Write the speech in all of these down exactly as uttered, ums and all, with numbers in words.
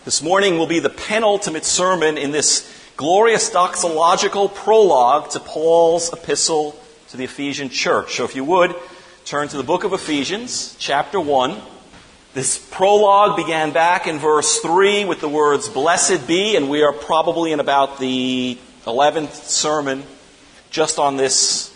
This morning will be the penultimate sermon in this glorious doxological prologue to Paul's epistle to the Ephesian church. So if you would, turn to the book of Ephesians, chapter one. This prologue began back in verse three with the words, "Blessed be," and we are probably in about the eleventh sermon just on this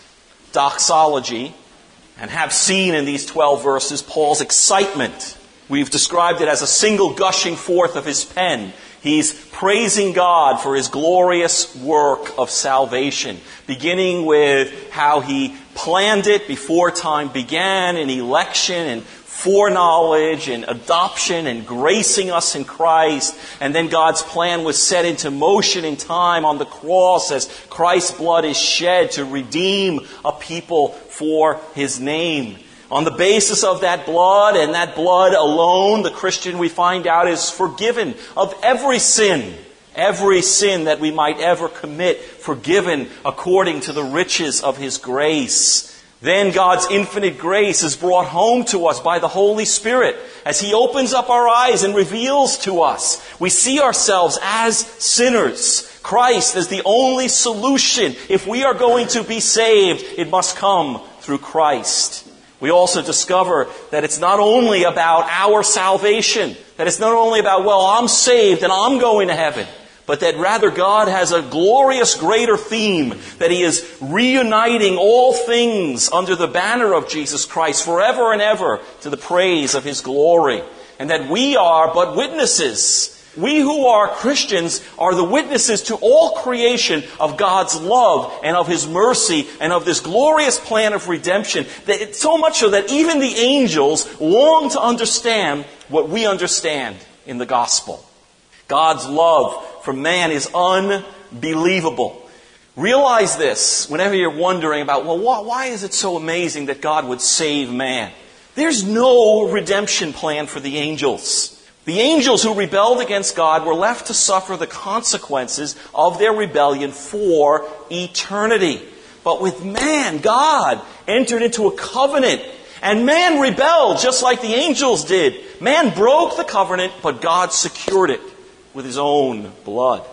doxology, and have seen in these twelve verses Paul's excitement. We've described it as a single gushing forth of his pen. He's praising God for his glorious work of salvation, beginning with how he planned it before time began in election and foreknowledge and adoption and gracing us in Christ. And then God's plan was set into motion in time on the cross as Christ's blood is shed to redeem a people for his name. On the basis of that blood and that blood alone, the Christian, we find out, is forgiven of every sin. Every sin that we might ever commit, forgiven according to the riches of His grace. Then God's infinite grace is brought home to us by the Holy Spirit as He opens up our eyes and reveals to us. We see ourselves as sinners. Christ is the only solution. If we are going to be saved, it must come through Christ. We also discover that it's not only about our salvation, that it's not only about, well, I'm saved and I'm going to heaven, but that rather God has a glorious greater theme, that He is reuniting all things under the banner of Jesus Christ forever and ever to the praise of His glory, and that we are but witnesses. We who are Christians are the witnesses to all creation of God's love and of His mercy and of this glorious plan of redemption. That it's so much so that even the angels long to understand what we understand in the gospel. God's love for man is unbelievable. Realize this whenever you're wondering about, well, why is it so amazing that God would save man? There's no redemption plan for the angels. The angels who rebelled against God were left to suffer the consequences of their rebellion for eternity. But with man, God entered into a covenant, and man rebelled just like the angels did. Man broke the covenant, but God secured it with His own blood.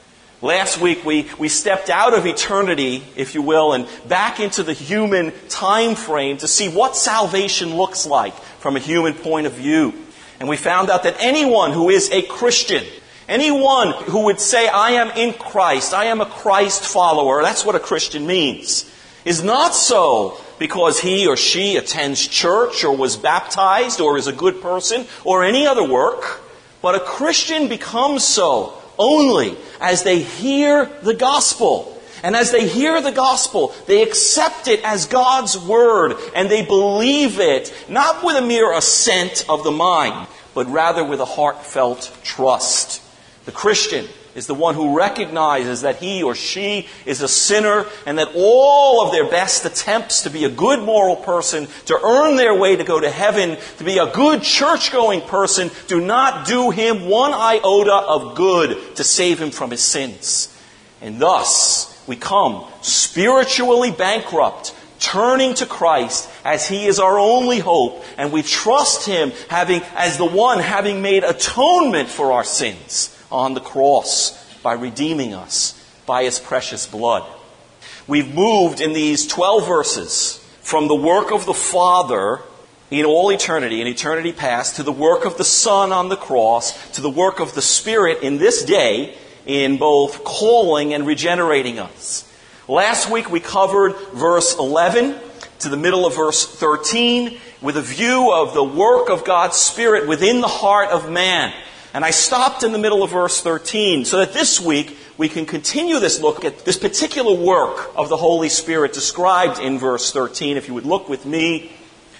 Last week we, we stepped out of eternity, if you will, and back into the human time frame to see what salvation looks like from a human point of view. And we found out that anyone who is a Christian, anyone who would say, I am in Christ, I am a Christ follower, that's what a Christian means, is not so because he or she attends church or was baptized or is a good person or any other work, but a Christian becomes so only as they hear the gospel. And as they hear the gospel, they accept it as God's word, and they believe it, not with a mere assent of the mind, but rather with a heartfelt trust. The Christian is the one who recognizes that he or she is a sinner, and that all of their best attempts to be a good moral person, to earn their way to go to heaven, to be a good church-going person, do not do him one iota of good to save him from his sins. And thus, we come spiritually bankrupt, turning to Christ as He is our only hope, and we trust Him having as the one having made atonement for our sins on the cross by redeeming us by His precious blood. We've moved in these twelve verses from the work of the Father in all eternity, in eternity past, to the work of the Son on the cross, to the work of the Spirit in this day, in both calling and regenerating us. Last week we covered verse eleven to the middle of verse thirteen with a view of the work of God's Spirit within the heart of man. And I stopped in the middle of verse thirteen so that this week we can continue this look at this particular work of the Holy Spirit described in verse thirteen. If you would look with me.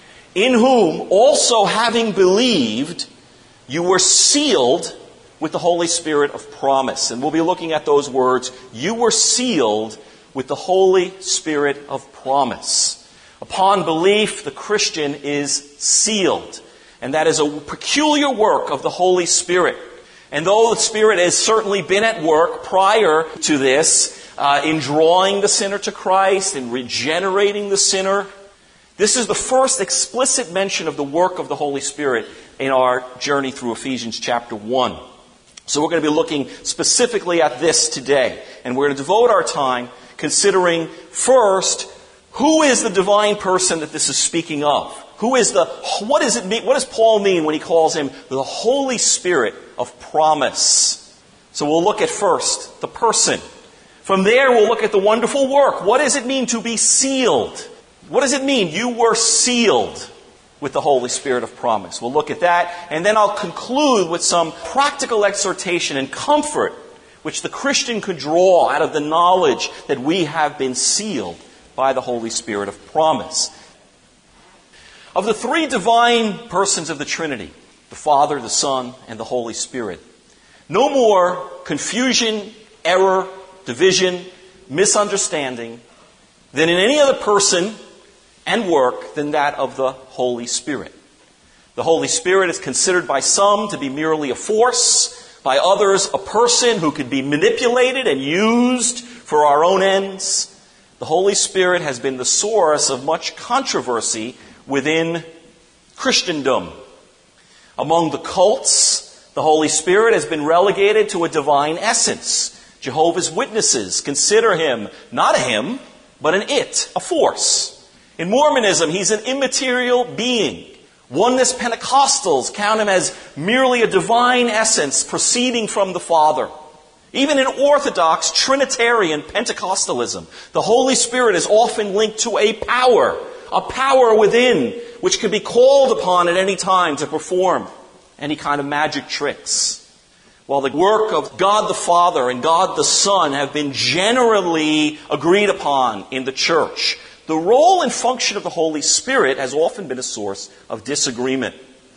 In whom also having believed, you were sealed with the Holy Spirit of promise. And we'll be looking at those words. You were sealed with the Holy Spirit of promise. Upon belief, the Christian is sealed. And that is a peculiar work of the Holy Spirit. And though the Spirit has certainly been at work prior to this, uh, in drawing the sinner to Christ, in regenerating the sinner, this is the first explicit mention of the work of the Holy Spirit in our journey through Ephesians chapter one. So we're going to be looking specifically at this today. And we're going to devote our time considering first, who is the divine person that this is speaking of? Who is the, what does it mean, what does Paul mean when he calls him the Holy Spirit of promise? So we'll look at first the person. From there we'll look at the wonderful work. What does it mean to be sealed? What does it mean? You were sealed with the Holy Spirit of promise. We'll look at that, and then I'll conclude with some practical exhortation and comfort which the Christian could draw out of the knowledge that we have been sealed by the Holy Spirit of promise. Of the three divine persons of the Trinity, the Father, the Son, and the Holy Spirit, no more confusion, error, division, misunderstanding than in any other person and work than that of the Holy Spirit. The Holy Spirit is considered by some to be merely a force, by others a person who could be manipulated and used for our own ends. The Holy Spirit has been the source of much controversy within Christendom. Among the cults, the Holy Spirit has been relegated to a divine essence. Jehovah's Witnesses consider him not a him, but an it, a force. In Mormonism, he's an immaterial being. Oneness Pentecostals count him as merely a divine essence proceeding from the Father. Even in Orthodox Trinitarian Pentecostalism, the Holy Spirit is often linked to a power, a power within, which can be called upon at any time to perform any kind of magic tricks. While the work of God the Father and God the Son have been generally agreed upon in the church, the role and function of the Holy Spirit has often been a source of disagreement.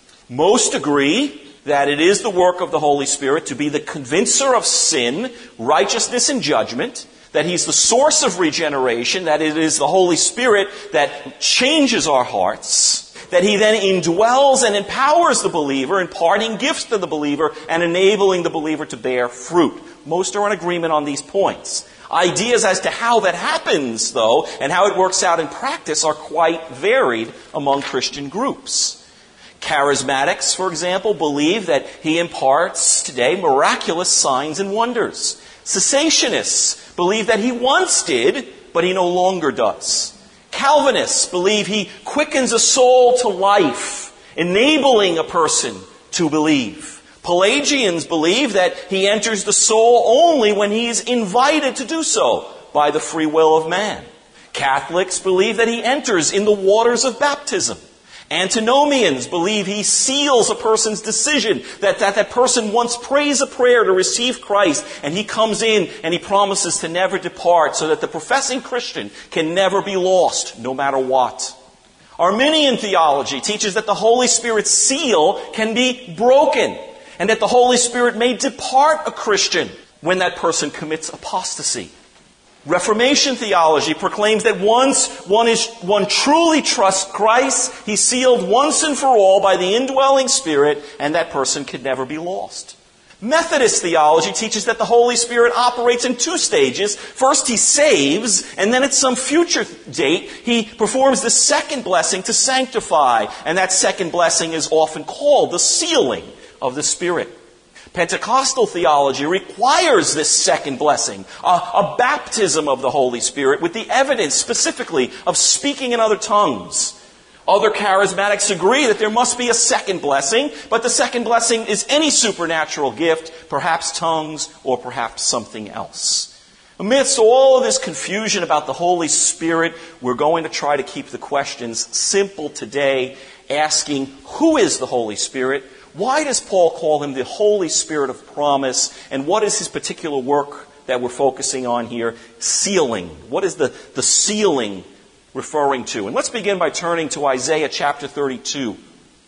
Most agree that it is the work of the Holy Spirit to be the convincer of sin, righteousness, and judgment, that He's the source of regeneration, that it is the Holy Spirit that changes our hearts, that He then indwells and empowers the believer, imparting gifts to the believer and enabling the believer to bear fruit. Most are in agreement on these points. Ideas as to how that happens, though, and how it works out in practice are quite varied among Christian groups. Charismatics, for example, believe that He imparts today miraculous signs and wonders. Cessationists believe that He once did, but He no longer does. Calvinists believe He quickens a soul to life, enabling a person to believe. Pelagians believe that He enters the soul only when He is invited to do so by the free will of man. Catholics believe that He enters in the waters of baptism. Antinomians believe He seals a person's decision, that, that that person once prays a prayer to receive Christ, and He comes in and He promises to never depart, so that the professing Christian can never be lost, no matter what. Arminian theology teaches that the Holy Spirit's seal can be broken, and that the Holy Spirit may depart a Christian when that person commits apostasy. Reformation theology proclaims that once one is one truly trusts Christ, He's sealed once and for all by the indwelling Spirit, and that person can never be lost. Methodist theology teaches that the Holy Spirit operates in two stages. First, He saves, and then at some future date, He performs the second blessing to sanctify, and that second blessing is often called the sealing of the Spirit. Pentecostal theology requires this second blessing, a, a baptism of the Holy Spirit with the evidence specifically of speaking in other tongues. Other charismatics agree that there must be a second blessing, but the second blessing is any supernatural gift, perhaps tongues or perhaps something else. Amidst all of this confusion about the Holy Spirit, we're going to try to keep the questions simple today, asking, who is the Holy Spirit? Why does Paul call Him the Holy Spirit of promise? And what is His particular work that we're focusing on here? Sealing. What is the, the sealing referring to? And let's begin by turning to Isaiah chapter thirty-two.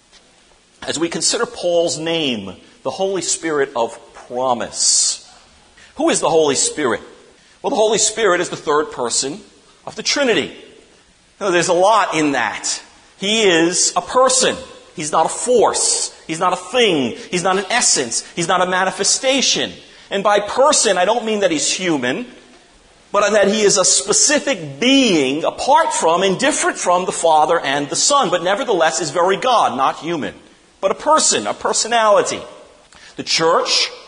As we consider Paul's name, the Holy Spirit of promise. Who is the Holy Spirit? Well, the Holy Spirit is the third person of the Trinity. Now, there's a lot in that. He is a person. He's not a force. He's not a thing. He's not an essence. He's not a manifestation. And by person, I don't mean that He's human, but that He is a specific being apart from and different from the Father and the Son, but nevertheless is very God, not human, but a person, a personality. The church,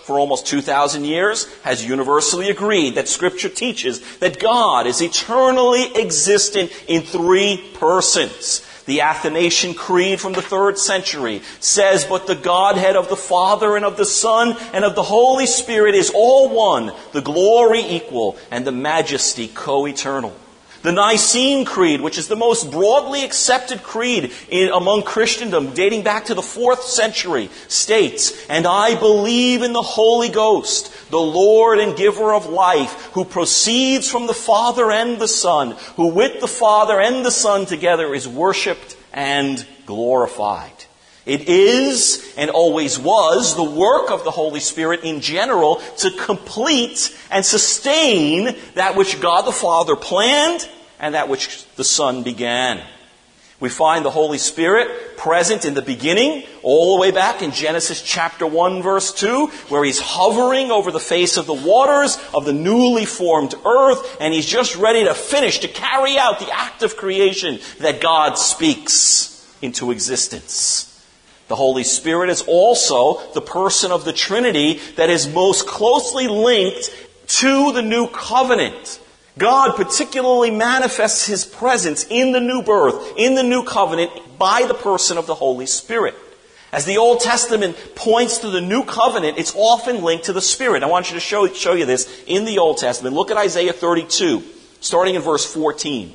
for almost two thousand years, has universally agreed that Scripture teaches that God is eternally existent in three persons. The Athanasian Creed from the third century says, "But the Godhead of the Father and of the Son and of the Holy Spirit is all one, the glory equal, and the majesty co-eternal." The Nicene Creed, which is the most broadly accepted creed in, among Christendom, dating back to the fourth century, states, "And I believe in the Holy Ghost, the Lord and giver of life, who proceeds from the Father and the Son, who with the Father and the Son together is worshipped and glorified." It is, and always was, the work of the Holy Spirit in general to complete and sustain that which God the Father planned and that which the Son began. We find the Holy Spirit present in the beginning, all the way back in Genesis chapter one, verse two, where He's hovering over the face of the waters of the newly formed earth, and He's just ready to finish, to carry out the act of creation that God speaks into existence. The Holy Spirit is also the person of the Trinity that is most closely linked to the new covenant. God particularly manifests His presence in the new birth, in the new covenant, by the person of the Holy Spirit. As the Old Testament points to the new covenant, it's often linked to the Spirit. I want you to show, show you this in the Old Testament. Look at Isaiah thirty-two, starting in verse fourteen.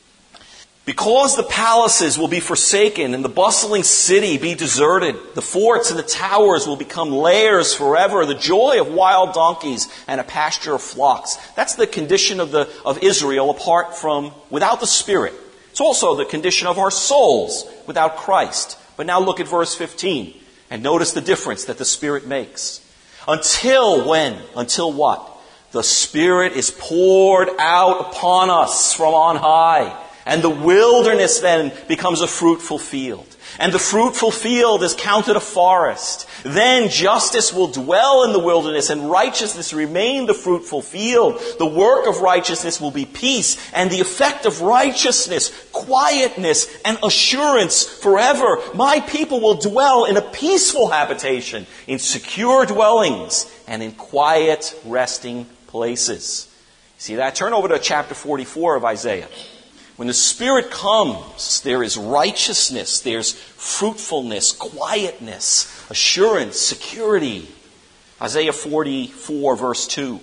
"Because the palaces will be forsaken and the bustling city be deserted, the forts and the towers will become lairs forever, the joy of wild donkeys and a pasture of flocks." That's the condition of the of Israel apart from, without the Spirit. It's also the condition of our souls without Christ. But now look at verse fifteen and notice the difference that the Spirit makes. "Until when? Until what? The Spirit is poured out upon us from on high. And the wilderness then becomes a fruitful field. And the fruitful field is counted a forest. Then justice will dwell in the wilderness, and righteousness remain the fruitful field. The work of righteousness will be peace, and the effect of righteousness, quietness, and assurance forever. My people will dwell in a peaceful habitation, in secure dwellings, and in quiet resting places." See that? Turn over to chapter forty-four of Isaiah. When the Spirit comes, there is righteousness, there's fruitfulness, quietness, assurance, security. Isaiah forty-four, verse two.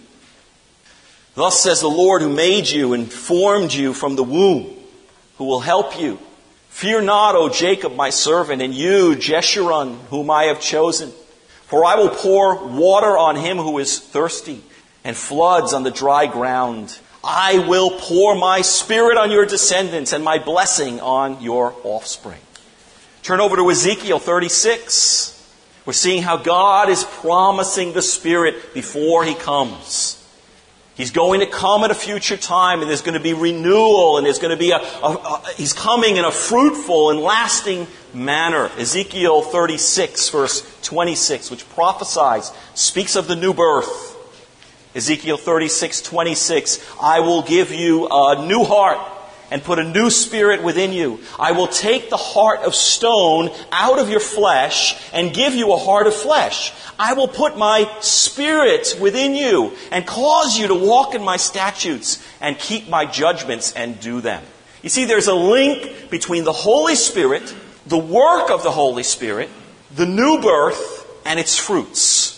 "Thus says the Lord who made you and formed you from the womb, who will help you. Fear not, O Jacob, my servant, and you, Jeshurun, whom I have chosen. For I will pour water on him who is thirsty, and floods on the dry ground. I will pour my Spirit on your descendants and my blessing on your offspring." Turn over to Ezekiel thirty-six. We're seeing how God is promising the Spirit before He comes. He's going to come at a future time, and there's going to be renewal, and there's going to be a, a, a He's coming in a fruitful and lasting manner. Ezekiel thirty-six, verse twenty-six, which prophesies, speaks of the new birth. Ezekiel thirty-six, twenty-six, "I will give you a new heart and put a new spirit within you. I will take the heart of stone out of your flesh and give you a heart of flesh. I will put my Spirit within you and cause you to walk in my statutes and keep my judgments and do them." You see, there's a link between the Holy Spirit, the work of the Holy Spirit, the new birth, and its fruits.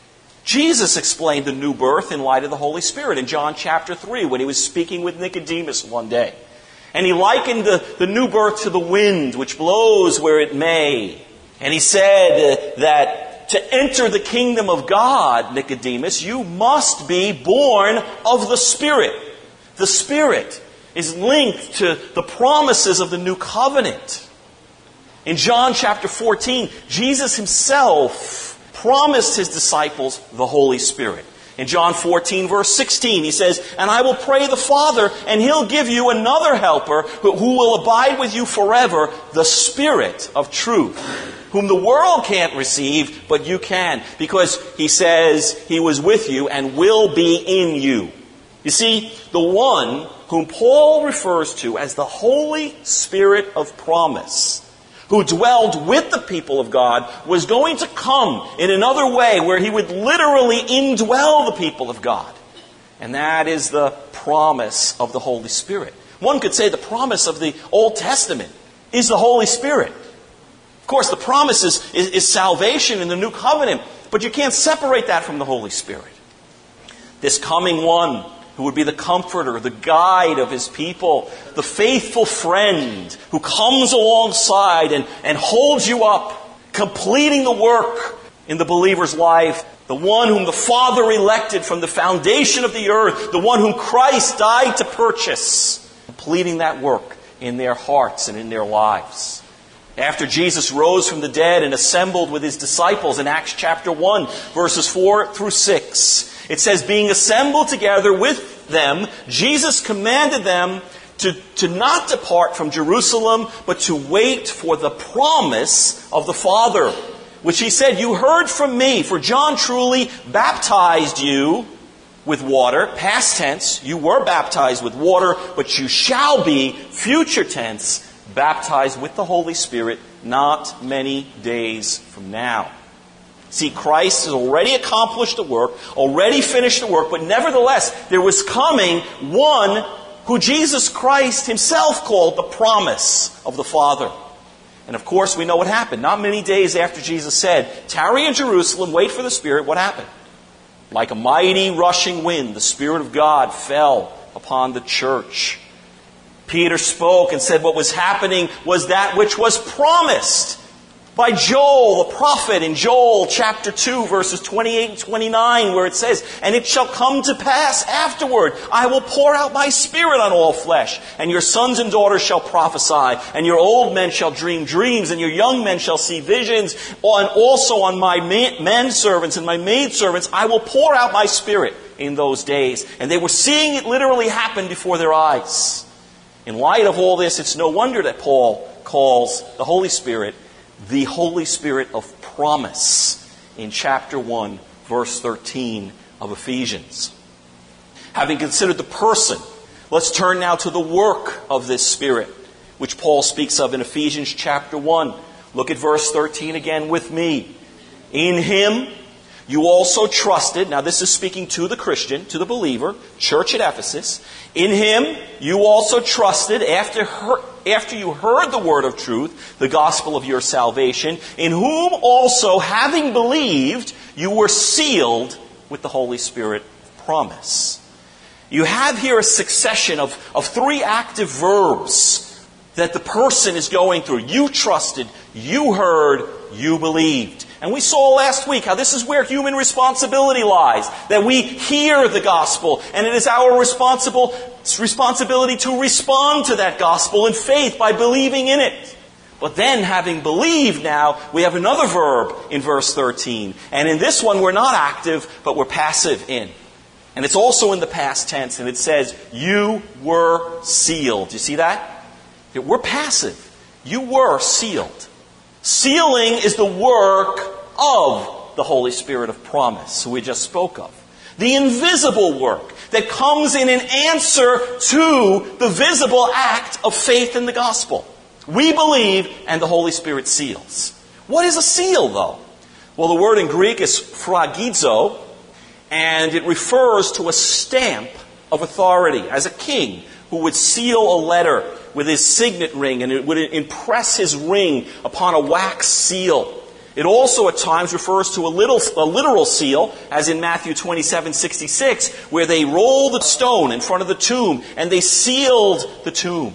Jesus explained the new birth in light of the Holy Spirit in John chapter three when He was speaking with Nicodemus one day. And He likened the, the new birth to the wind which blows where it may. And He said uh, that to enter the kingdom of God, Nicodemus, you must be born of the Spirit. The Spirit is linked to the promises of the new covenant. In John chapter fourteen, Jesus Himself promised His disciples the Holy Spirit. In John fourteen, verse sixteen, He says, "And I will pray the Father, and He'll give you another helper who will abide with you forever, the Spirit of truth, whom the world can't receive, but you can, because He says He was with you and will be in you." You see, the one whom Paul refers to as the Holy Spirit of promise who dwelled with the people of God, was going to come in another way where he would literally indwell the people of God. And that is the promise of the Holy Spirit. One could say the promise of the Old Testament is the Holy Spirit. Of course, the promise is, is, is salvation in the New Covenant, but you can't separate that from the Holy Spirit. This coming one who would be the comforter, the guide of his people, the faithful friend who comes alongside and, and holds you up, completing the work in the believer's life, the one whom the Father elected from the foundation of the earth, the one whom Christ died to purchase, completing that work in their hearts and in their lives. After Jesus rose from the dead and assembled with his disciples in Acts chapter one, verses four through six, it says, being assembled together with them, Jesus commanded them to, to not depart from Jerusalem, but to wait for the promise of the Father, which he said, you heard from me, for John truly baptized you with water, past tense, you were baptized with water, but you shall be, future tense, baptized with the Holy Spirit not many days from now. See, Christ has already accomplished the work, already finished the work, but nevertheless, there was coming one who Jesus Christ himself called the promise of the Father. And of course, we know what happened. Not many days after Jesus said, tarry in Jerusalem, wait for the Spirit, what happened? Like a mighty rushing wind, the Spirit of God fell upon the church. Peter spoke and said what was happening was that which was promised by Joel, the prophet, in Joel chapter two, verses twenty-eight and twenty-nine, where it says, and it shall come to pass afterward, I will pour out my Spirit on all flesh, and your sons and daughters shall prophesy, and your old men shall dream dreams, and your young men shall see visions, and also on my men servants and my maid servants, I will pour out my Spirit in those days. And they were seeing it literally happen before their eyes. In light of all this, it's no wonder that Paul calls the Holy Spirit the Holy Spirit of promise in chapter one, verse thirteen of Ephesians. Having considered the person, let's turn now to the work of this Spirit, which Paul speaks of in Ephesians chapter one. Look at verse thirteen again with me. In him you also trusted, now this is speaking to the Christian, to the believer, church at Ephesus. In him you also trusted after her, after you heard the word of truth, the gospel of your salvation, in whom also, having believed, you were sealed with the Holy Spirit of promise. You have here a succession of, of three active verbs that the person is going through. You trusted, you heard, you believed. And we saw last week how this is where human responsibility lies. That we hear the gospel, and it is our responsible responsibility to respond to that gospel in faith by believing in it. But then, having believed now, we have another verb in verse thirteen. And in this one, we're not active, but we're passive in. And it's also in the past tense, and it says, you were sealed. You see that? We're passive. You were sealed. Sealing is the work of the Holy Spirit of promise, who we just spoke of. The invisible work that comes in an answer to the visible act of faith in the gospel. We believe, and the Holy Spirit seals. What is a seal, though? Well, the word in Greek is phragizo, and it refers to a stamp of authority, as a king who would seal a letter with his signet ring, and it would impress his ring upon a wax seal. It also at times refers to a, little, a literal seal, as in Matthew twenty-seven sixty-six, where they rolled the stone in front of the tomb and they sealed the tomb.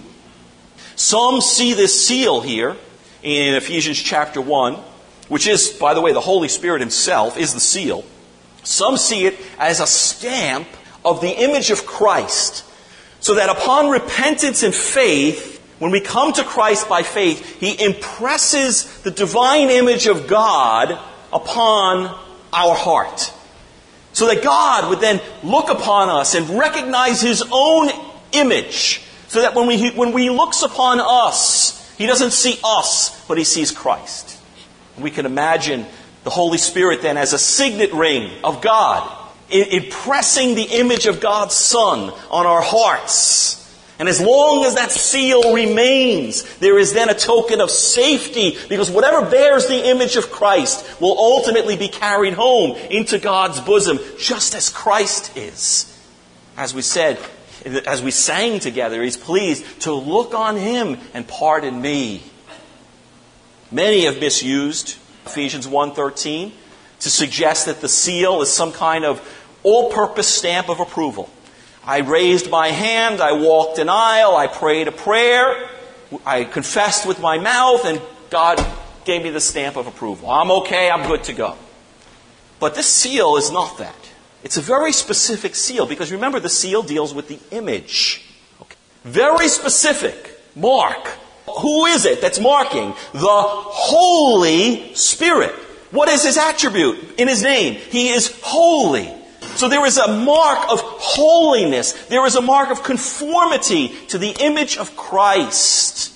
Some see this seal here in Ephesians chapter one, which is, by the way, the Holy Spirit himself is the seal. Some see it as a stamp of the image of Christ, so that upon repentance and faith, when we come to Christ by faith, He impresses the divine image of God upon our heart. So that God would then look upon us and recognize His own image. So that when, we, when He looks upon us, He doesn't see us, but He sees Christ. And we can imagine the Holy Spirit then as a signet ring of God, impressing the image of God's Son on our hearts. And as long as that seal remains, there is then a token of safety, because whatever bears the image of Christ will ultimately be carried home into God's bosom, just as Christ is. As we said, as we sang together, He's pleased to look on Him and pardon me. Many have misused Ephesians one thirteen to suggest that the seal is some kind of all-purpose stamp of approval. I raised my hand, I walked an aisle, I prayed a prayer, I confessed with my mouth, and God gave me the stamp of approval. I'm okay, I'm good to go. But this seal is not that. It's a very specific seal, because remember, the seal deals with the image. Okay. Very specific mark. Who is it that's marking? The Holy Spirit. What is His attribute in His name? He is holy. So there is a mark of holiness. There is a mark of conformity to the image of Christ.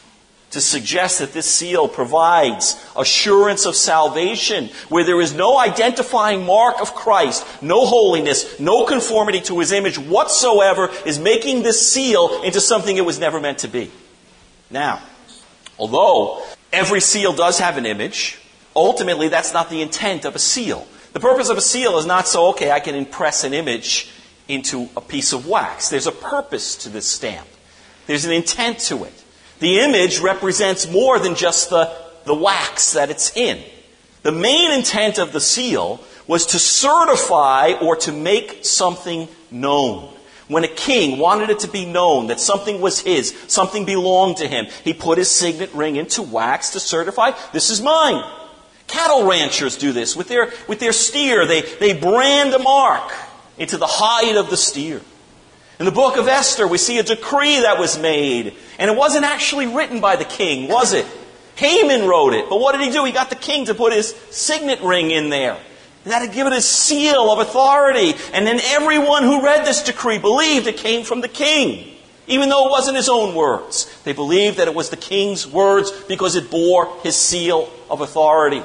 To suggest that this seal provides assurance of salvation, where there is no identifying mark of Christ, no holiness, no conformity to His image whatsoever, is making this seal into something it was never meant to be. Now, although every seal does have an image, ultimately that's not the intent of a seal. The purpose of a seal is not so, okay, I can impress an image into a piece of wax. There's a purpose to this stamp. There's an intent to it. The image represents more than just the, the wax that it's in. The main intent of the seal was to certify or to make something known. When a king wanted it to be known that something was his, something belonged to him, he put his signet ring into wax to certify, this is mine. Cattle ranchers do this with their, with their steer. They, they brand a mark into the hide of the steer. In the book of Esther, we see a decree that was made. And it wasn't actually written by the king, was it? Haman wrote it. But what did he do? He got the king to put his signet ring in there. And that had given a seal of authority. And then everyone who read this decree believed it came from the king. Even though it wasn't his own words. They believed that it was the king's words because it bore his seal of authority.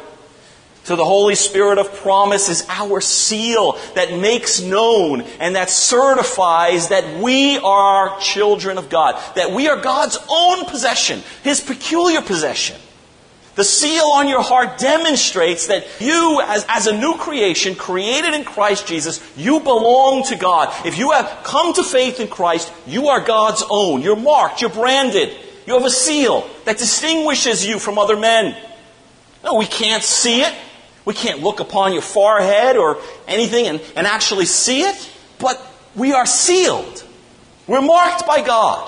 So the Holy Spirit of promise is our seal that makes known and that certifies that we are children of God. That we are God's own possession, His peculiar possession. The seal on your heart demonstrates that you, as, as a new creation, created in Christ Jesus, you belong to God. If you have come to faith in Christ, you are God's own. You're marked, you're branded. You have a seal that distinguishes you from other men. No, we can't see it. We can't look upon your forehead or anything and, and actually see it. But we are sealed. We're marked by God.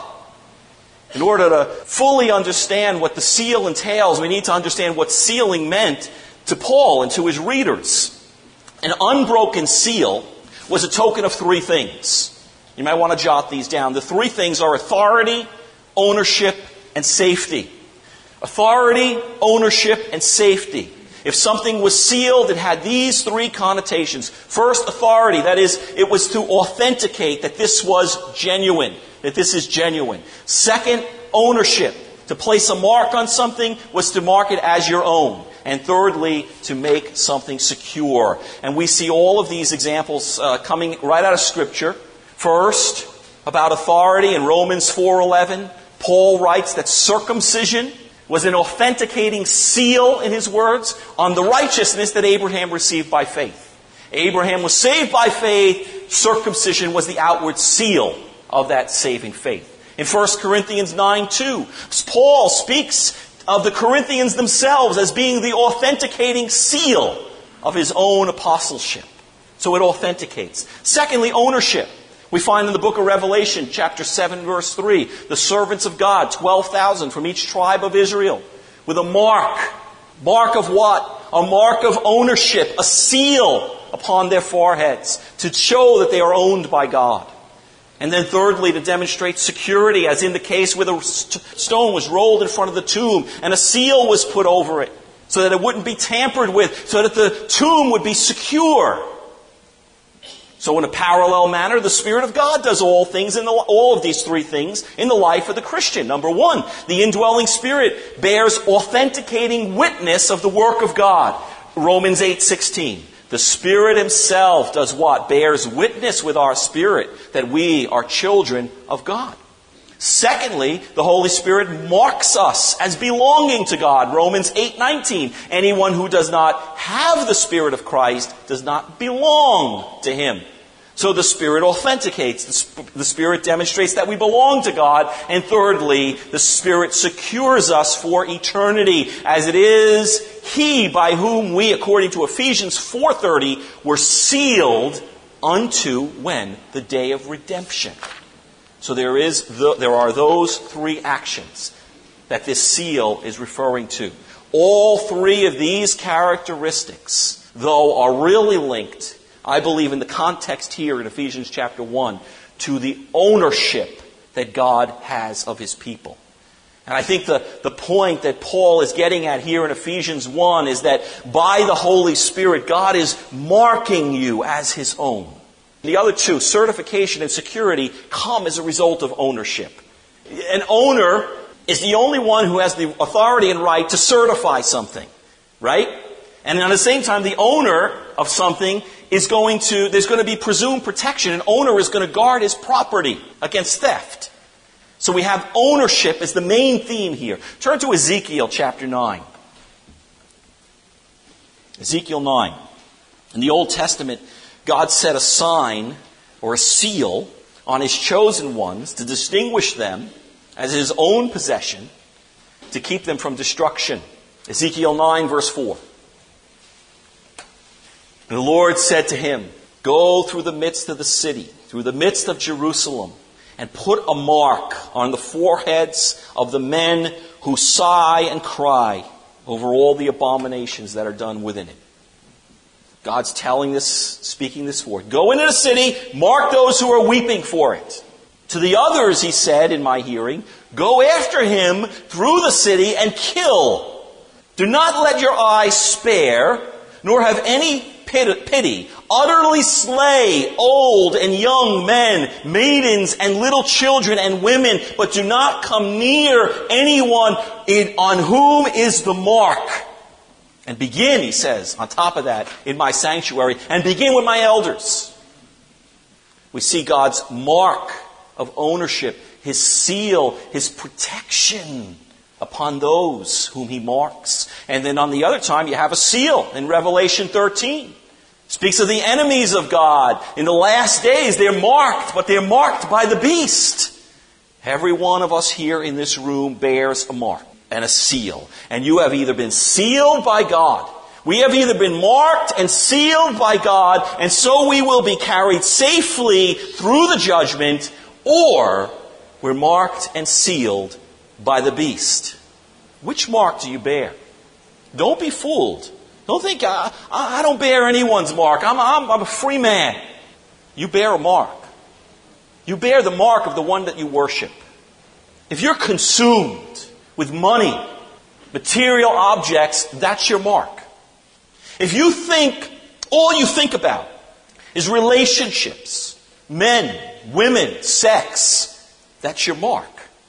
In order to fully understand what the seal entails, we need to understand what sealing meant to Paul and to his readers. An unbroken seal was a token of three things. You might want to jot these down. The three things are authority, ownership, and safety. Authority, ownership, and safety. If something was sealed, it had these three connotations. First, authority. That is, it was to authenticate that this was genuine. That this is genuine. Second, ownership. To place a mark on something was to mark it as your own. And thirdly, to make something secure. And we see all of these examples uh, coming right out of Scripture. First, about authority in Romans four eleven, Paul writes that circumcision was an authenticating seal, in his words, on the righteousness that Abraham received by faith. Abraham was saved by faith. Circumcision was the outward seal of that saving faith. In First Corinthians nine two, Paul speaks of the Corinthians themselves as being the authenticating seal of his own apostleship. So it authenticates. Secondly, ownership. We find in the book of Revelation, chapter seven, verse three, the servants of God, twelve thousand from each tribe of Israel, with a mark. Mark of what? A mark of ownership, a seal upon their foreheads to show that they are owned by God. And then thirdly, to demonstrate security, as in the case where the st- stone was rolled in front of the tomb and a seal was put over it so that it wouldn't be tampered with, so that the tomb would be secure. So in a parallel manner, the Spirit of God does all things in the, all of these three things in the life of the Christian. Number one, the indwelling Spirit bears authenticating witness of the work of God. Romans eight sixteen. The Spirit Himself does what? Bears witness with our spirit that we are children of God. Secondly, the Holy Spirit marks us as belonging to God. Romans eight nineteen. Anyone who does not have the Spirit of Christ does not belong to Him. So the Spirit authenticates. The, Sp- the Spirit demonstrates that we belong to God. And thirdly, the Spirit secures us for eternity, as it is He by whom we, according to Ephesians four thirty, were sealed unto when? The day of redemption. So there is the, there are those three actions that this seal is referring to. All three of these characteristics, though, are really linked, I believe, in the context here in Ephesians chapter one, to the ownership that God has of His people. And I think the, the point that Paul is getting at here in Ephesians one is that by the Holy Spirit, God is marking you as His own. The other two, certification and security, come as a result of ownership. An owner is the only one who has the authority and right to certify something, right? And at the same time, the owner of something is going to, there's going to be presumed protection. An owner is going to guard his property against theft. So we have ownership as the main theme here. Turn to Ezekiel chapter nine. Ezekiel nine. In the Old Testament, God set a sign or a seal on His chosen ones to distinguish them as His own possession, to keep them from destruction. Ezekiel nine verse four. And the Lord said to him, "Go through the midst of the city, through the midst of Jerusalem, and put a mark on the foreheads of the men who sigh and cry over all the abominations that are done within it." God's telling this, speaking this word. Go into the city, mark those who are weeping for it. To the others, He said in my hearing, go after him through the city and kill. Do not let your eyes spare, nor have any pity. Utterly slay old and young men, maidens and little children and women, but do not come near anyone in, on whom is the mark. And begin, He says, on top of that, in my sanctuary, and begin with my elders. We see God's mark of ownership, His seal, His protection upon those whom He marks. And then on the other time, you have a seal in Revelation thirteen. Speaks of the enemies of God. In the last days, they're marked, but they're marked by the beast. Every one of us here in this room bears a mark and a seal. And you have either been sealed by God. We have either been marked and sealed by God, and so we will be carried safely through the judgment, or we're marked and sealed by the beast. Which mark do you bear? Don't be fooled. Don't think, I, I don't bear anyone's mark. I'm, I'm, I'm a free man. You bear a mark. You bear the mark of the one that you worship. If you're consumed with money, material objects, that's your mark. If you think, all you think about is relationships, men, women, sex, that's your mark.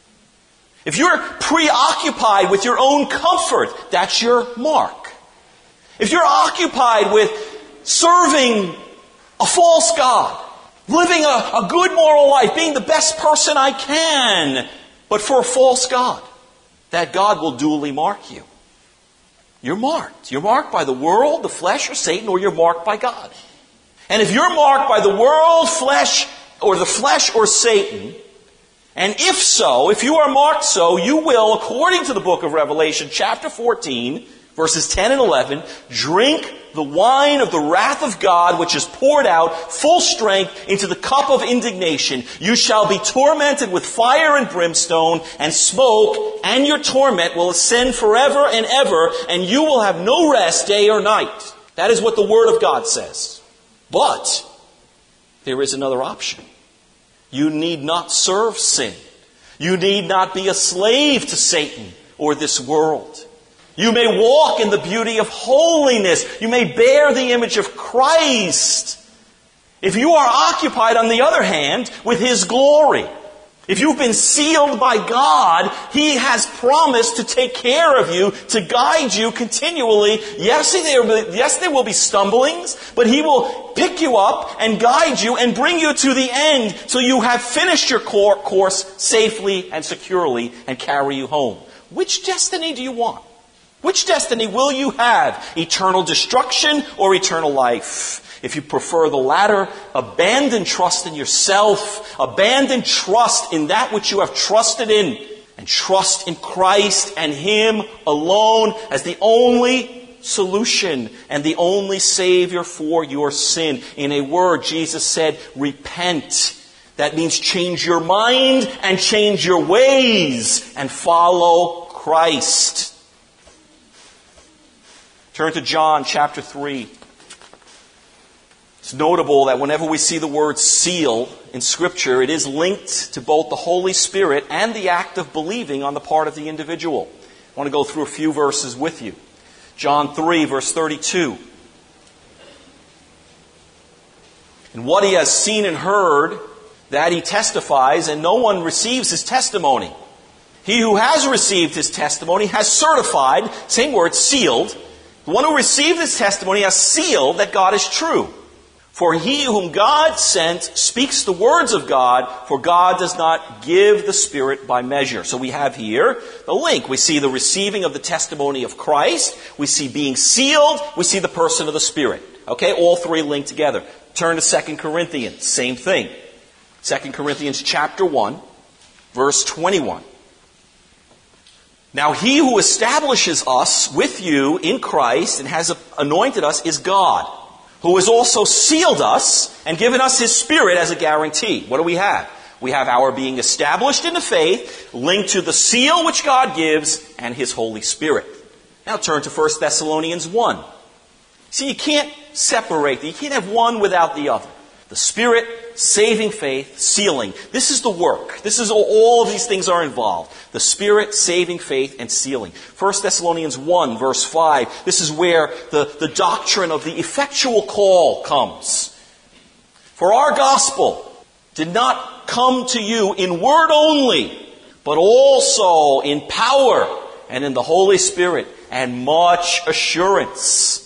If you're preoccupied with your own comfort, that's your mark. If you're occupied with serving a false god, living a, a good moral life, being the best person I can, but for a false god, that God will duly mark you. You're marked. You're marked by the world, the flesh, or Satan, or you're marked by God. And if you're marked by the world, flesh, or the flesh, or Satan, and if so, if you are marked so, you will, according to the book of Revelation, chapter fourteen, verses ten and eleven, drink the wine of the wrath of God, which is poured out full strength into the cup of indignation. You shall be tormented with fire and brimstone and smoke, and your torment will ascend forever and ever, and you will have no rest day or night. That is what the Word of God says. But there is another option. You need not serve sin. You need not be a slave to Satan or this world. You may walk in the beauty of holiness. You may bear the image of Christ. If you are occupied, on the other hand, with His glory, If you've been sealed by God, He has promised to take care of you, to guide you continually. Yes, there will be, yes, there will be stumblings, but He will pick you up and guide you and bring you to the end so you have finished your course safely and securely and carry you home. Which destiny do you want? Which destiny will you have? Eternal destruction or eternal life? If you prefer the latter, abandon trust in yourself. Abandon trust in that which you have trusted in. And trust in Christ and Him alone as the only solution and the only Savior for your sin. In a word, Jesus said, repent. That means change your mind and change your ways and follow Christ. Turn to John chapter three. It's notable that whenever we see the word seal in Scripture, it is linked to both the Holy Spirit and the act of believing on the part of the individual. I want to go through a few verses with you. John three, verse thirty-two. And what he has seen and heard, that he testifies, and no one receives his testimony. He who has received his testimony has certified, same word, sealed. The one who received his testimony has sealed that God is true. For he whom God sent speaks the words of God, for God does not give the Spirit by measure. So we have here the link. We see the receiving of the testimony of Christ. We see being sealed. We see the person of the Spirit. Okay, all three linked together. Turn to Second Corinthians. Same thing. Second Corinthians chapter one, verse twenty-one. Now he who establishes us with you in Christ and has anointed us is God, who has also sealed us and given us His Spirit as a guarantee. What do we have? We have our being established in the faith, linked to the seal which God gives, and His Holy Spirit. Now turn to First Thessalonians one. See, you can't separate. You can't have one without the other. The Spirit, saving faith, sealing. This is the work. This is all, all of these things are involved. The Spirit, saving faith, and sealing. First Thessalonians one, verse five. This is where the, the doctrine of the effectual call comes. For our gospel did not come to you in word only, but also in power and in the Holy Spirit and much assurance.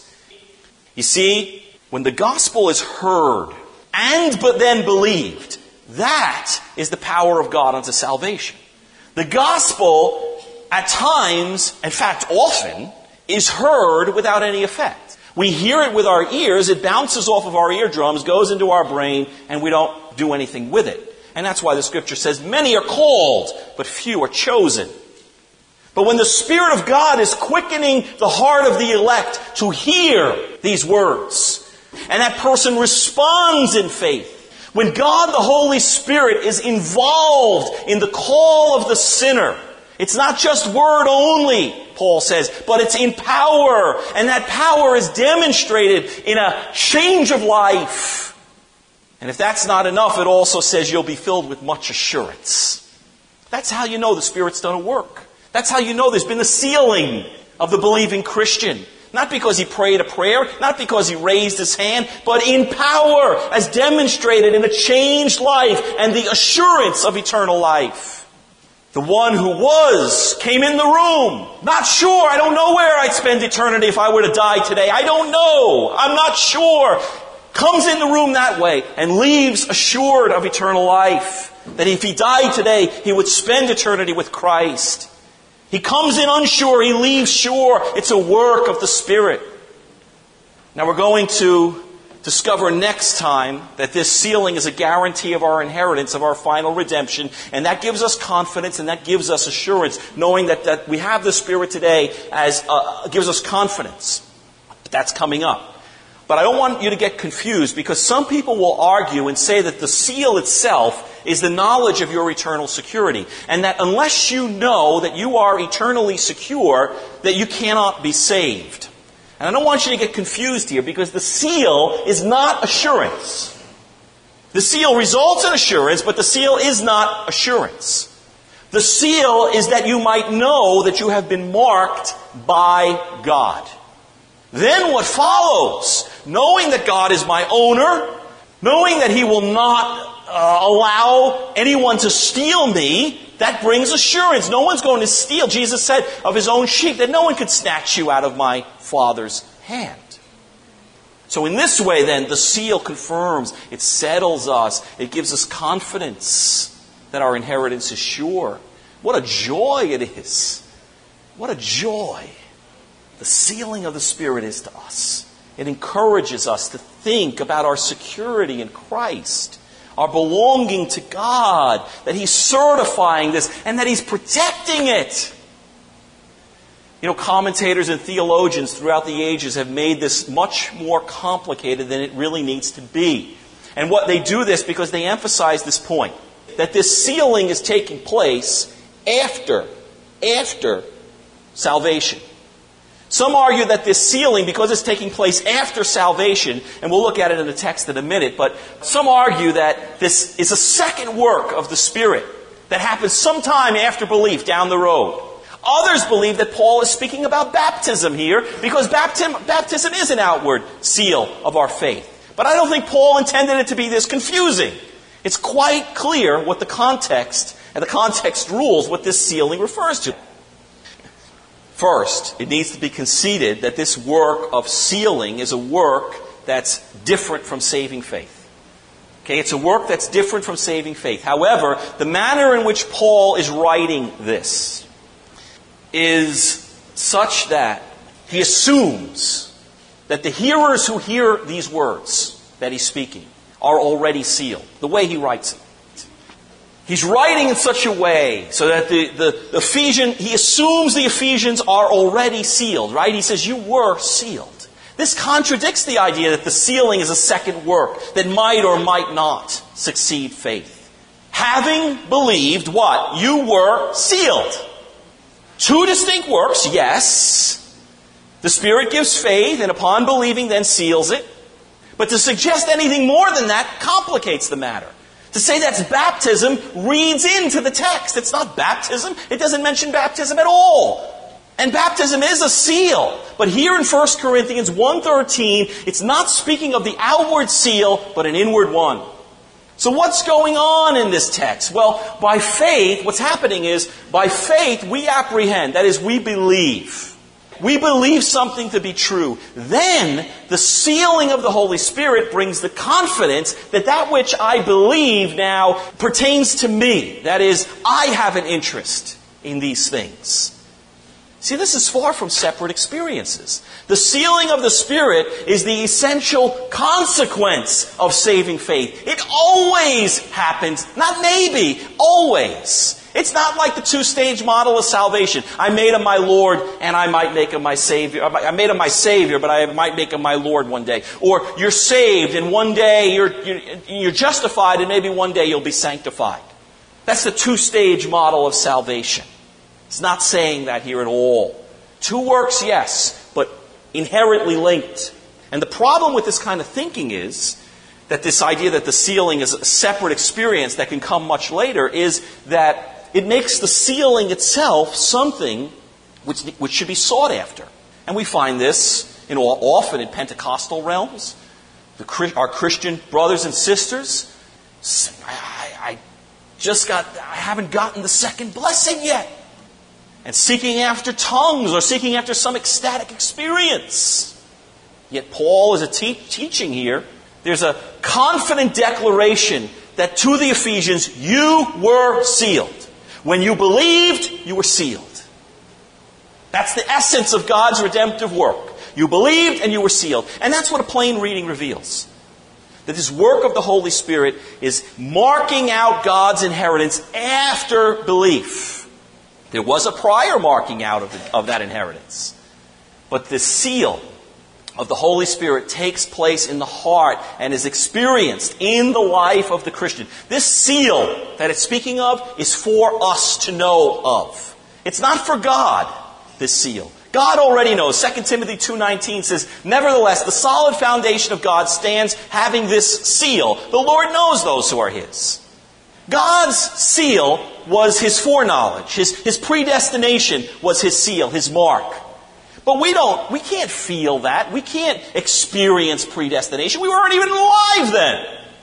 You see, when the gospel is heard, and but then believed, that is the power of God unto salvation. The gospel, at times, in fact often, is heard without any effect. We hear it with our ears, it bounces off of our eardrums, goes into our brain, and we don't do anything with it. And that's why the Scripture says, many are called, but few are chosen. But when the Spirit of God is quickening the heart of the elect to hear these words, and that person responds in faith. When God, the Holy Spirit, is involved in the call of the sinner, it's not just word only, Paul says, but it's in power. And that power is demonstrated in a change of life. And if that's not enough, it also says you'll be filled with much assurance. That's how you know the Spirit's done a work. That's how you know there's been a sealing of the believing Christian. Not because he prayed a prayer, not because he raised his hand, but in power, as demonstrated in a changed life and the assurance of eternal life. The one who was came in the room. Not sure. I don't know where I'd spend eternity if I were to die today. I don't know. I'm not sure. Comes in the room that way and leaves assured of eternal life. That if he died today, he would spend eternity with Christ. He comes in unsure, he leaves sure. It's a work of the Spirit. Now we're going to discover next time that this sealing is a guarantee of our inheritance, of our final redemption. And that gives us confidence and that gives us assurance, knowing that, that we have the Spirit today as uh, gives us confidence. But that's coming up. But I don't want you to get confused, because some people will argue and say that the seal itself is the knowledge of your eternal security. And that unless you know that you are eternally secure, that you cannot be saved. And I don't want you to get confused here, because the seal is not assurance. The seal results in assurance, but the seal is not assurance. The seal is that you might know that you have been marked by God. Then what follows? Knowing that God is my owner, Knowing that he will not uh, allow anyone to steal me, that brings assurance. No one's going to steal. Jesus said of his own sheep that no one could snatch you out of my Father's hand. So in this way, then, the seal confirms, it settles us, it gives us confidence that our inheritance is sure. What a joy it is. What a joy the sealing of the Spirit is to us. It encourages us to think about our security in Christ, our belonging to God, that He's certifying this and that He's protecting it. You know, commentators and theologians throughout the ages have made this much more complicated than it really needs to be. And what they do this because they emphasize this point, that this sealing is taking place after, after salvation. Some argue that this sealing, because it's taking place after salvation, and we'll look at it in the text in a minute, but some argue that this is a second work of the Spirit that happens sometime after belief down the road. Others believe that Paul is speaking about baptism here, because baptism, baptism is an outward seal of our faith. But I don't think Paul intended it to be this confusing. It's quite clear what the context and the context rules what this sealing refers to. First, it needs to be conceded that this work of sealing is a work that's different from saving faith. Okay, it's a work that's different from saving faith. However, the manner in which Paul is writing this is such that he assumes that the hearers who hear these words that he's speaking are already sealed, the way he writes it. He's writing in such a way so that the, the Ephesian, he assumes the Ephesians are already sealed, right? He says, you were sealed. This contradicts the idea that the sealing is a second work that might or might not succeed faith. Having believed what? You were sealed. Two distinct works, yes. The Spirit gives faith and upon believing then seals it. But to suggest anything more than that complicates the matter. To say that's baptism reads into the text. It's not baptism. It doesn't mention baptism at all. And baptism is a seal. But here in First Corinthians one thirteen, it's not speaking of the outward seal, but an inward one. So what's going on in this text? Well, by faith, what's happening is, by faith we apprehend, that is, we believe. We believe something to be true. Then, the sealing of the Holy Spirit brings the confidence that that which I believe now pertains to me. That is, I have an interest in these things. See, this is far from separate experiences. The sealing of the Spirit is the essential consequence of saving faith. It always happens. Not maybe, always. It's not like the two-stage model of salvation. I made him my Lord, and I might make him my Savior. I made him my Savior, but I might make him my Lord one day. Or you're saved, and one day you're, you're, you're justified, and maybe one day you'll be sanctified. That's the two-stage model of salvation. It's not saying that here at all. Two works, yes, but inherently linked. And the problem with this kind of thinking is that this idea that the sealing is a separate experience that can come much later is that it makes the sealing itself something which, which should be sought after. And we find this in all, often in Pentecostal realms. The, our Christian brothers and sisters, I, I just got, I haven't gotten the second blessing yet. And seeking after tongues or seeking after some ecstatic experience. Yet Paul is a te- teaching here. There's a confident declaration that to the Ephesians, you were sealed. When you believed, you were sealed. That's the essence of God's redemptive work. You believed and you were sealed. And that's what a plain reading reveals. That this work of the Holy Spirit is marking out God's inheritance after belief. There was a prior marking out of, the, of that inheritance. But the seal of the Holy Spirit takes place in the heart and is experienced in the life of the Christian. This seal that it's speaking of is for us to know of. It's not for God, this seal. God already knows. Second Timothy two nineteen says, nevertheless, the solid foundation of God stands having this seal. The Lord knows those who are His. God's seal was His foreknowledge. His, his predestination was His seal, His mark. But we don't, we can't feel that. We can't experience predestination. We weren't even alive then.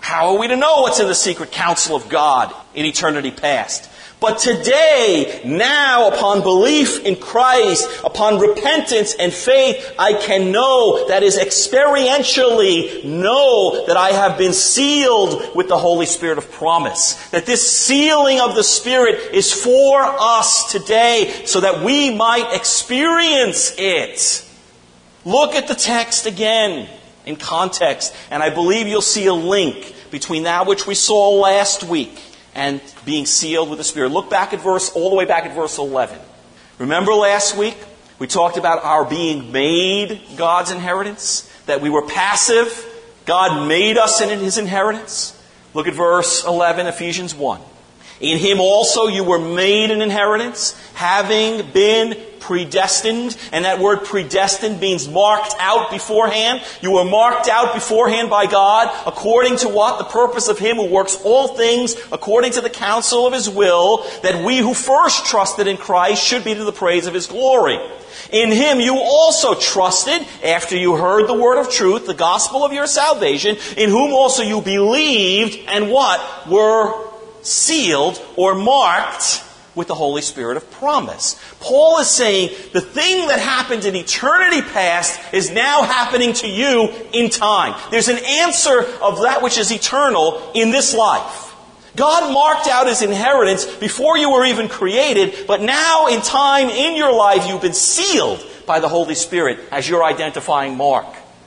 How are we to know what's in the secret counsel of God in eternity past? But today, now, upon belief in Christ, upon repentance and faith, I can know, that is, experientially know that I have been sealed with the Holy Spirit of promise. That this sealing of the Spirit is for us today so that we might experience it. Look at the text again in context, and I believe you'll see a link between that which we saw last week and being sealed with the Spirit. Look back at verse, all the way back at verse eleven. Remember last week, we talked about our being made God's inheritance, that we were passive. God made us in His inheritance. Look at verse eleven, Ephesians one. In Him also you were made an inheritance, having been predestined. And that word predestined means marked out beforehand. You were marked out beforehand by God, according to what? The purpose of Him who works all things according to the counsel of His will, that we who first trusted in Christ should be to the praise of His glory. In Him you also trusted, after you heard the word of truth, the gospel of your salvation, in whom also you believed, and what? Were sealed or marked with the Holy Spirit of promise. Paul is saying the thing that happened in eternity past is now happening to you in time. There's an answer of that which is eternal in this life. God marked out His inheritance before you were even created, but now in time in your life you've been sealed by the Holy Spirit as your identifying mark.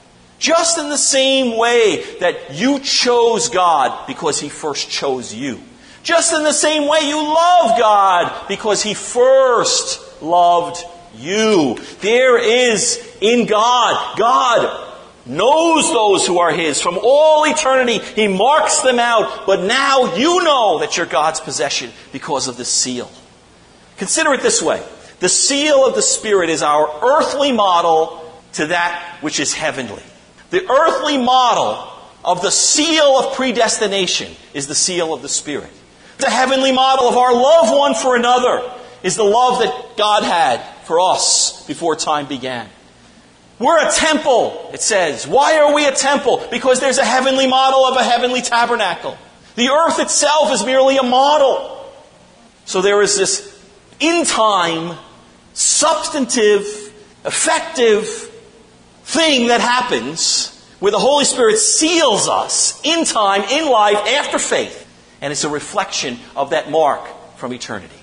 Just in the same way that you chose God because He first chose you. Just in the same way you love God because He first loved you. There is in God, God knows those who are His. From all eternity, He marks them out. But now you know that you're God's possession because of the seal. Consider it this way. The seal of the Spirit is our earthly model to that which is heavenly. The earthly model of the seal of predestination is the seal of the Spirit. The heavenly model of our love one for another is the love that God had for us before time began. We're a temple, it says. Why are we a temple? Because there's a heavenly model of a heavenly tabernacle. The earth itself is merely a model. So there is this in-time, substantive, effective thing that happens where the Holy Spirit seals us in time, in life, after faith. And it's a reflection of that mark from eternity.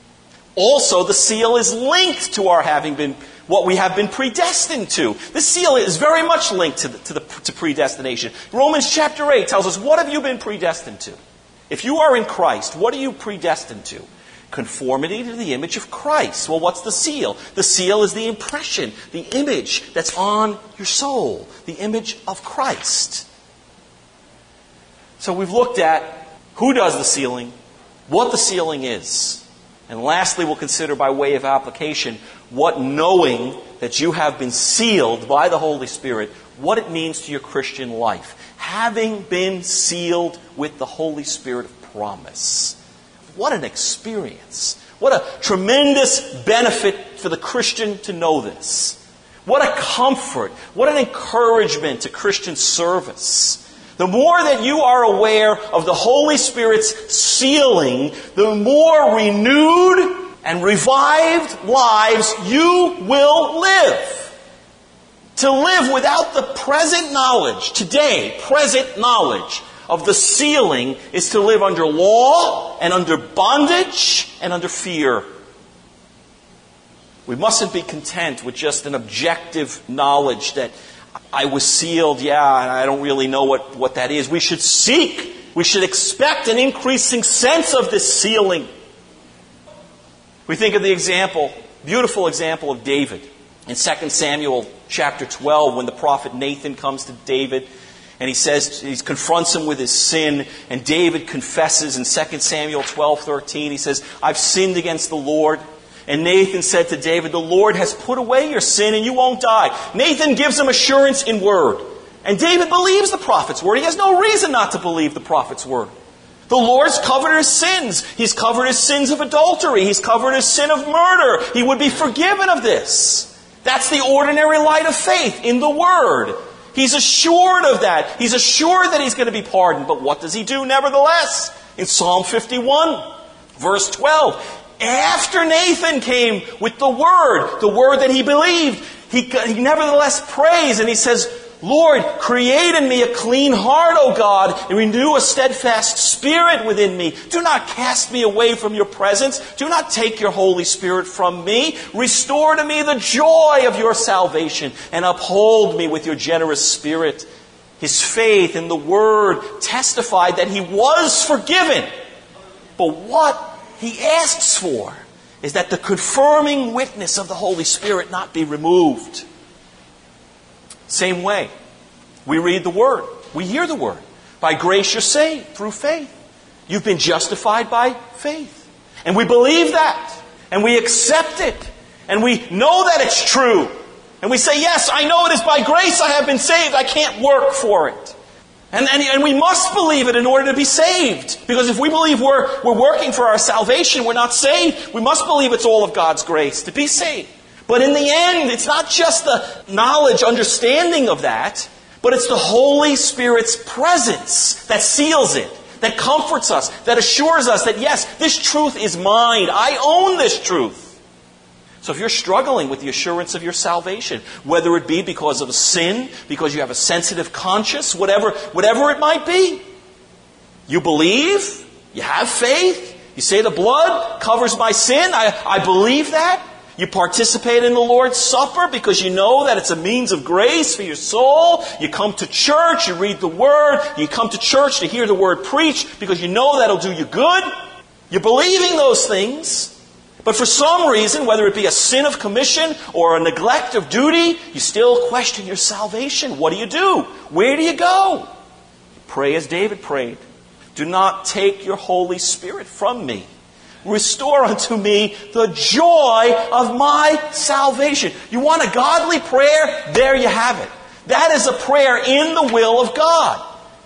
Also, the seal is linked to our having been, what we have been predestined to. The seal is very much linked to, the, to, the, to predestination. Romans chapter eight tells us, what have you been predestined to? If you are in Christ, what are you predestined to? Conformity to the image of Christ. Well, what's the seal? The seal is the impression, the image that's on your soul. The image of Christ. So we've looked at who does the sealing, what the sealing is. And lastly, we'll consider by way of application what knowing that you have been sealed by the Holy Spirit, what it means to your Christian life. Having been sealed with the Holy Spirit of promise. What an experience. What a tremendous benefit for the Christian to know this. What a comfort. What an encouragement to Christian service. The more that you are aware of the Holy Spirit's sealing, the more renewed and revived lives you will live. To live without the present knowledge, today, present knowledge of the sealing is to live under law and under bondage and under fear. We mustn't be content with just an objective knowledge that I was sealed, yeah, and I don't really know what, what that is. We should seek, we should expect an increasing sense of this sealing. We think of the example, beautiful example of David in Second Samuel chapter twelve, when the prophet Nathan comes to David and he says, he confronts him with his sin, and David confesses in Second Samuel twelve thirteen. He says, I've sinned against the Lord. And Nathan said to David, the Lord has put away your sin and you won't die. Nathan gives him assurance in word. And David believes the prophet's word. He has no reason not to believe the prophet's word. The Lord's covered his sins. He's covered his sins of adultery. He's covered his sin of murder. He would be forgiven of this. That's the ordinary light of faith in the Word. He's assured of that. He's assured that he's going to be pardoned. But what does he do nevertheless? In Psalm fifty-one, verse twelve, after Nathan came with the word, the word that he believed, he, he nevertheless prays and he says, Lord, create in me a clean heart, O God, and renew a steadfast spirit within me. Do not cast me away from your presence. Do not take your Holy Spirit from me. Restore to me the joy of your salvation and uphold me with your generous spirit. His faith in the Word testified that he was forgiven. But what he asks for is that the confirming witness of the Holy Spirit not be removed. Same way, we read the Word. We hear the Word. By grace you're saved through faith. You've been justified by faith. And we believe that. And we accept it. And we know that it's true. And we say, yes, I know it is by grace I have been saved. I can't work for it. And, and, and we must believe it in order to be saved. Because if we believe we're, we're working for our salvation, we're not saved. We must believe it's all of God's grace to be saved. But in the end, it's not just the knowledge, understanding of that, but it's the Holy Spirit's presence that seals it, that comforts us, that assures us that, yes, this truth is mine. I own this truth. So if you're struggling with the assurance of your salvation, whether it be because of a sin, because you have a sensitive conscience, whatever, whatever it might be, you believe, you have faith, you say the blood covers my sin, I, I believe that. You participate in the Lord's Supper because you know that it's a means of grace for your soul. You come to church, you read the Word. You come to church to hear the Word preached because you know that'll do you good. You're believing those things. But for some reason, whether it be a sin of commission or a neglect of duty, you still question your salvation. What do you do? Where do you go? Pray as David prayed. Do not take your Holy Spirit from me. Restore unto me the joy of my salvation. You want a godly prayer? There you have it. That is a prayer in the will of God.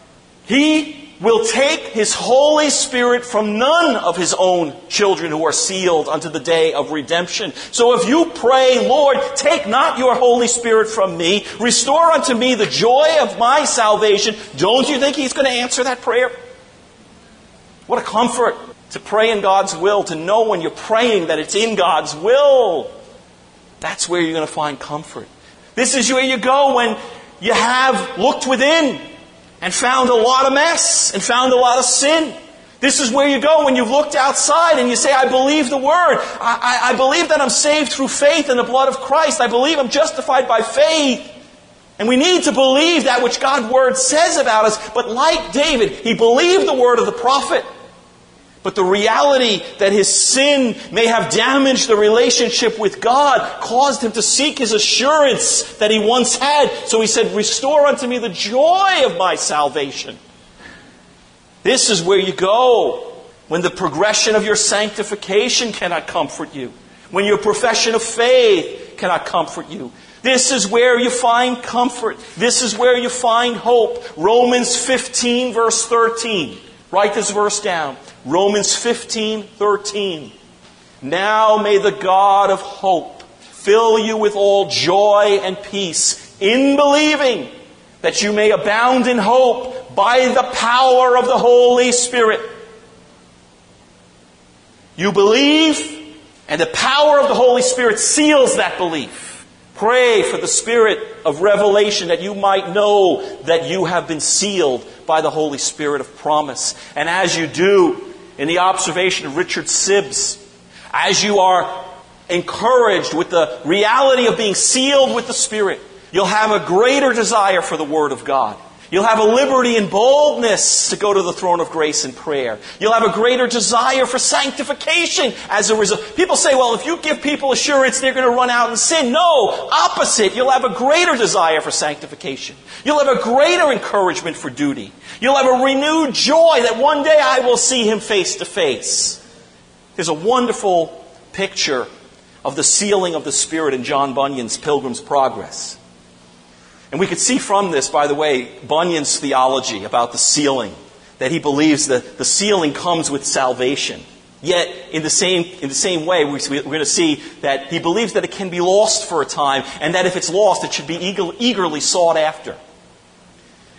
He will take His Holy Spirit from none of His own children who are sealed unto the day of redemption. So if you pray, Lord, take not your Holy Spirit from me, restore unto me the joy of my salvation, don't you think He's going to answer that prayer? What a comfort to pray in God's will, to know when you're praying that it's in God's will. That's where you're going to find comfort. This is where you go when you have looked within and found a lot of mess and found a lot of sin. This is where you go when you've looked outside and you say, I believe the Word. I, I, I believe that I'm saved through faith in the blood of Christ. I believe I'm justified by faith. And we need to believe that which God's Word says about us. But like David, he believed the word of the prophet. But the reality that his sin may have damaged the relationship with God caused him to seek his assurance that he once had. So he said, restore unto me the joy of my salvation. This is where you go when the progression of your sanctification cannot comfort you. When your profession of faith cannot comfort you. This is where you find comfort. This is where you find hope. Romans fifteen, verse thirteen. Write this verse down. Romans fifteen, thirteen. Now may the God of hope fill you with all joy and peace in believing, that you may abound in hope by the power of the Holy Spirit. You believe, and the power of the Holy Spirit seals that belief. Pray for the Spirit of revelation that you might know that you have been sealed by the Holy Spirit of promise. And as you do, in the observation of Richard Sibbes, as you are encouraged with the reality of being sealed with the Spirit, you'll have a greater desire for the Word of God. You'll have a liberty and boldness to go to the throne of grace in prayer. You'll have a greater desire for sanctification as a result. People say, well, if you give people assurance, they're going to run out and sin. No, opposite. You'll have a greater desire for sanctification. You'll have a greater encouragement for duty. You'll have a renewed joy that one day I will see Him face to face. There's a wonderful picture of the sealing of the Spirit in John Bunyan's Pilgrim's Progress. And we could see from this, by the way, Bunyan's theology about the sealing, that he believes that the sealing comes with salvation. Yet, in the same, in the same way, we're going to see that he believes that it can be lost for a time, and that if it's lost, it should be eager, eagerly sought after.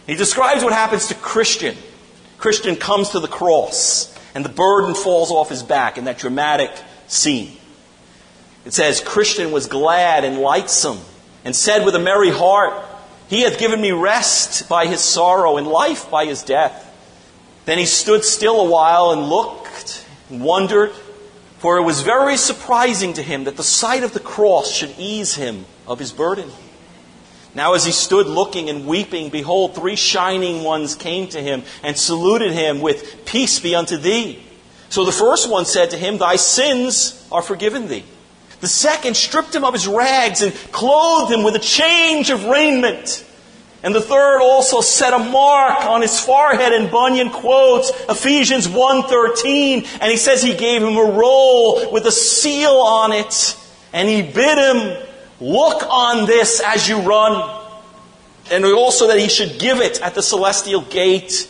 He describes what happens to Christian. Christian comes to the cross, and the burden falls off his back in that dramatic scene. It says, Christian was glad and lightsome, and said with a merry heart, He hath given me rest by his sorrow, and life by his death. Then he stood still a while and looked and wondered, for it was very surprising to him that the sight of the cross should ease him of his burden. Now as he stood looking and weeping, behold, three shining ones came to him and saluted him with, Peace be unto thee. So the first one said to him, Thy sins are forgiven thee. The second stripped him of his rags and clothed him with a change of raiment. And the third also set a mark on his forehead, and Bunyan quotes Ephesians one thirteen, and he says he gave him a roll with a seal on it, and he bid him, Look on this as you run. And also that he should give it at the celestial gate.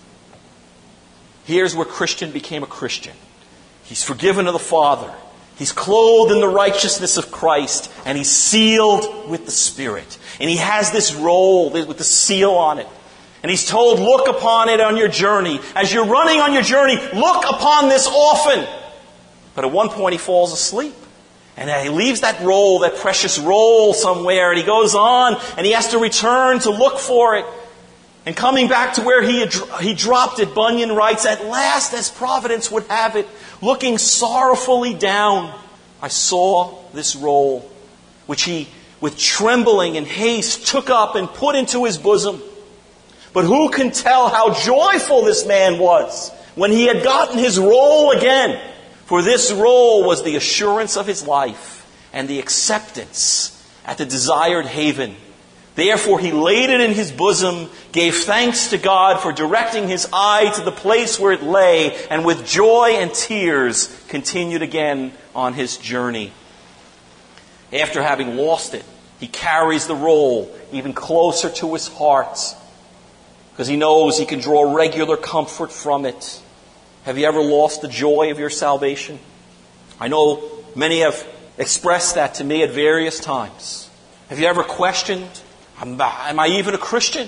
Here's where Christian became a Christian. He's forgiven of the Father. He's clothed in the righteousness of Christ, and he's sealed with the Spirit. And he has this roll with the seal on it. And he's told, look upon it on your journey. As you're running on your journey, look upon this often. But at one point he falls asleep. And he leaves that roll, that precious roll somewhere, and he goes on, and he has to return to look for it. And coming back to where he had, he dropped it, Bunyan writes, At last, as providence would have it, looking sorrowfully down, I saw this roll, which he, with trembling and haste, took up and put into his bosom. But who can tell how joyful this man was when he had gotten his roll again? For this roll was the assurance of his life and the acceptance at the desired haven. Therefore he laid it in his bosom, gave thanks to God for directing his eye to the place where it lay, and with joy and tears continued again on his journey. After having lost it, he carries the roll even closer to his heart, because he knows he can draw regular comfort from it. Have you ever lost the joy of your salvation? I know many have expressed that to me at various times. Have you ever questioned, am I even a Christian?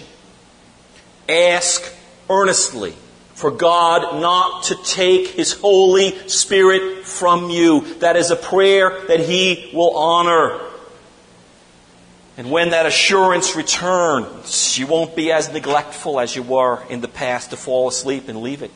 Ask earnestly for God not to take His Holy Spirit from you. That is a prayer that He will honor. And when that assurance returns, you won't be as neglectful as you were in the past to fall asleep and leave it.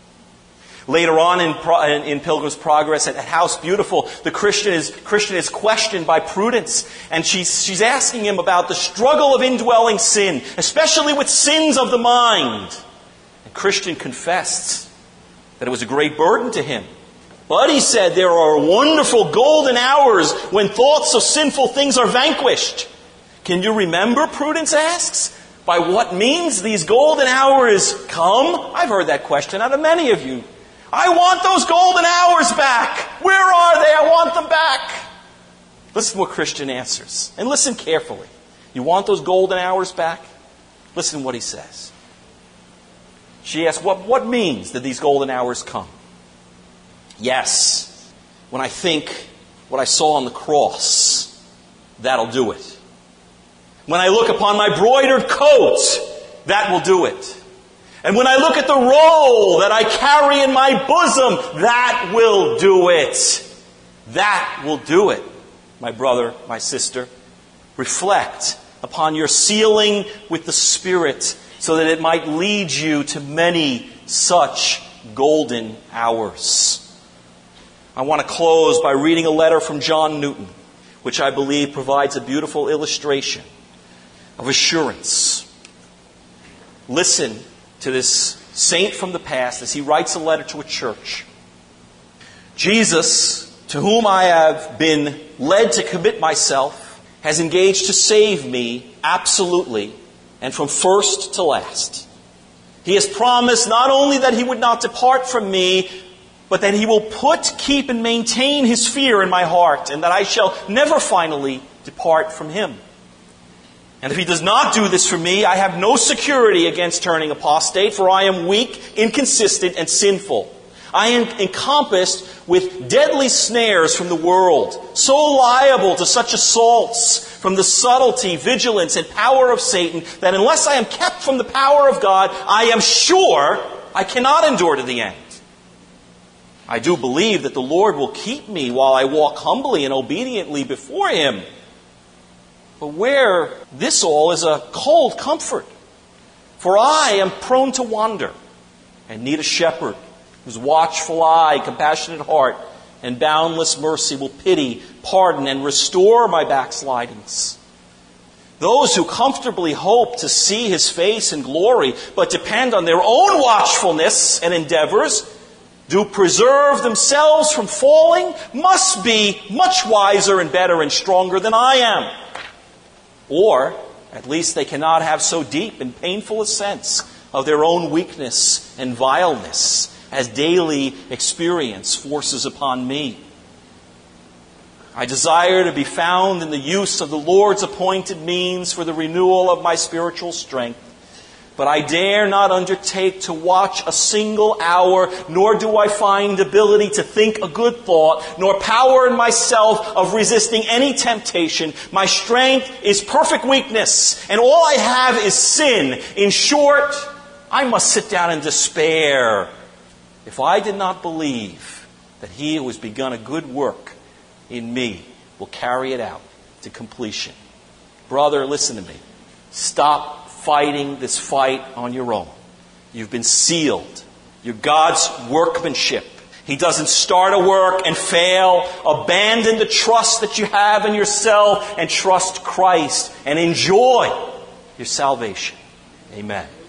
Later on in, in Pilgrim's Progress at House Beautiful, the Christian is, Christian is questioned by Prudence, and she's, she's asking him about the struggle of indwelling sin, especially with sins of the mind. And Christian confessed that it was a great burden to him. But he said there are wonderful golden hours when thoughts of sinful things are vanquished. Can you remember, Prudence asks, by what means these golden hours come? I've heard that question out of many of you. I want those golden hours back. Where are they? I want them back. Listen to what Christian answers. And listen carefully. You want those golden hours back? Listen to what he says. She asks, what, what means that these golden hours come? Yes, when I think what I saw on the cross, that'll do it. When I look upon my broidered coat, that will do it. And when I look at the roll that I carry in my bosom, that will do it. That will do it, my brother, my sister. Reflect upon your sealing with the Spirit so that it might lead you to many such golden hours. I want to close by reading a letter from John Newton, which I believe provides a beautiful illustration of assurance. Listen to this saint from the past as he writes a letter to a church. Jesus, to whom I have been led to commit myself, has engaged to save me absolutely and from first to last. He has promised not only that He would not depart from me, but that He will put, keep, and maintain His fear in my heart, and that I shall never finally depart from Him. And if He does not do this for me, I have no security against turning apostate, for I am weak, inconsistent, and sinful. I am encompassed with deadly snares from the world, so liable to such assaults from the subtlety, vigilance, and power of Satan, that unless I am kept from the power of God, I am sure I cannot endure to the end. I do believe that the Lord will keep me while I walk humbly and obediently before Him. But where this all is a cold comfort. For I am prone to wander and need a shepherd whose watchful eye, compassionate heart, and boundless mercy will pity, pardon, and restore my backslidings. Those who comfortably hope to see His face in glory, but depend on their own watchfulness and endeavors, do preserve themselves from falling, must be much wiser and better and stronger than I am. Or, at least they cannot have so deep and painful a sense of their own weakness and vileness as daily experience forces upon me. I desire to be found in the use of the Lord's appointed means for the renewal of my spiritual strength. But I dare not undertake to watch a single hour, nor do I find ability to think a good thought, nor power in myself of resisting any temptation. My strength is perfect weakness, and all I have is sin. In short, I must sit down in despair if I did not believe that He who has begun a good work in me will carry it out to completion. Brother, listen to me. Stop fighting this fight on your own. You've been sealed. You're God's workmanship. He doesn't start a work and fail. Abandon the trust that you have in yourself and trust Christ and enjoy your salvation. Amen.